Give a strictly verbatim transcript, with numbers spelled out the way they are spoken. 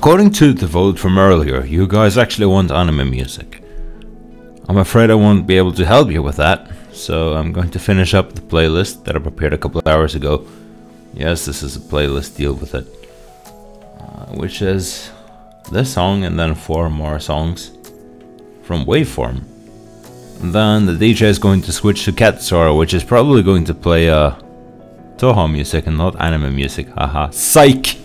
according to the vote from earlier, you guys actually want anime music. I'm afraid I won't be able to help you with that, so I'm going to finish up the playlist that I prepared a couple of hours ago. Yes, this is a playlist, deal with it. Uh, which is this song and then four more songs from Waveform. And then the D J is going to switch to Katsura, which is probably going to play uh, Toho music and not anime music. Haha, psych!